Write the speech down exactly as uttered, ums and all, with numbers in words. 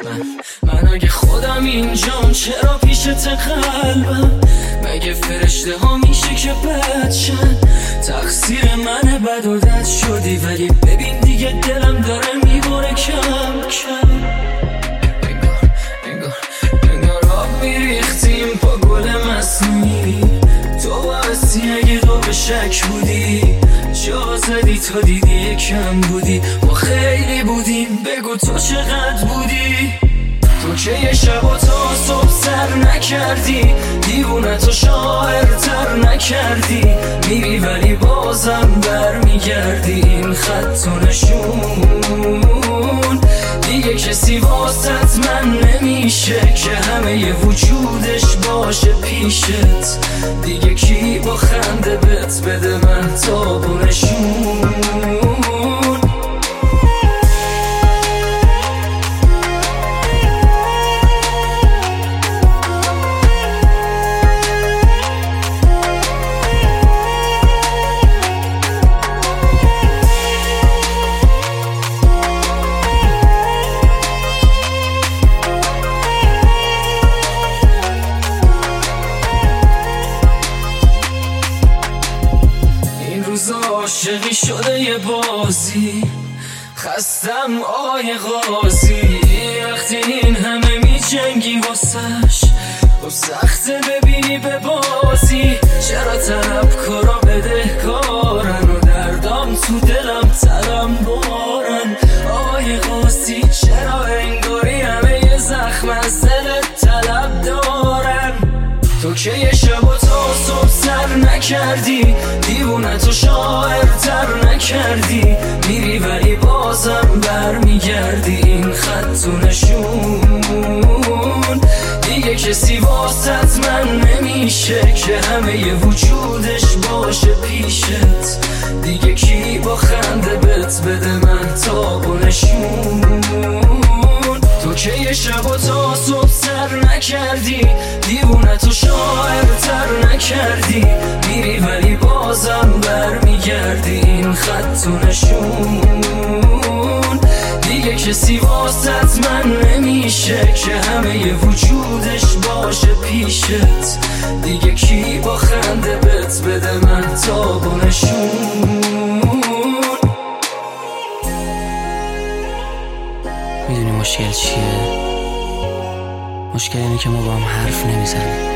من من اگه خودم اینجام چرا پیشت قلبم؟ مگه فرشته ها میشه که بدشن؟ تقصیر منه بد و دد شدی، ولی ببین دیگه دلم داره میباره کم کم. انگار انگار انگار آب میریختیم با گل مصنوعی. تو باستی اگه دو به شک بودی، جا زدی تا دیدی یکم بودی. ما خیلی بودیم، بگو تو چقدر بودی؟ تو که یه شب و تا صبح سر نکردی، دیوونه تو شاعرتر نکردی. میری ولی بازم بر میگردی، این خط و نشون دیگه کسی واسط من نمیشه که همه ی وجودش باشه پیشت. دیگه کی با خنده بت بده من تاب و نشون؟ عاشقی شده یه بازی، خستم آقای قاضی. وقتی این همه می جنگی واسش، خب سخته ببینی به بازی. چرا طلب کارا بده کارن و دردام تو دلم ترم بارن؟ آقای قاضی چرا انگاری همه یه زخم از دلت طلب دارن؟ تو که یه شب و تا صبح سر نکردی، دیوونه تو شاعرتر نکردی. میری ولی بازم بر میگردی، این خط و نشون دیگه کسی واسط من نمیشه که همه ی وجودش باشه پیشت. دیگه کی با خنده بت بده من تاب و نشون؟ تو که یه شب و تا صبح سر نکردی، دیوونه تو شاعرتر نکردی. میری ولی بازم بر میگردی، این خط و نشون دیگه کسی واسط من نمیشه که همه ی وجودش باشه پیشت. دیگه کی با خنده بت بده من تاب و نشون؟ میدونی مشکل چیه؟ مشکل اینه که ما با هم حرف نمیزنیم.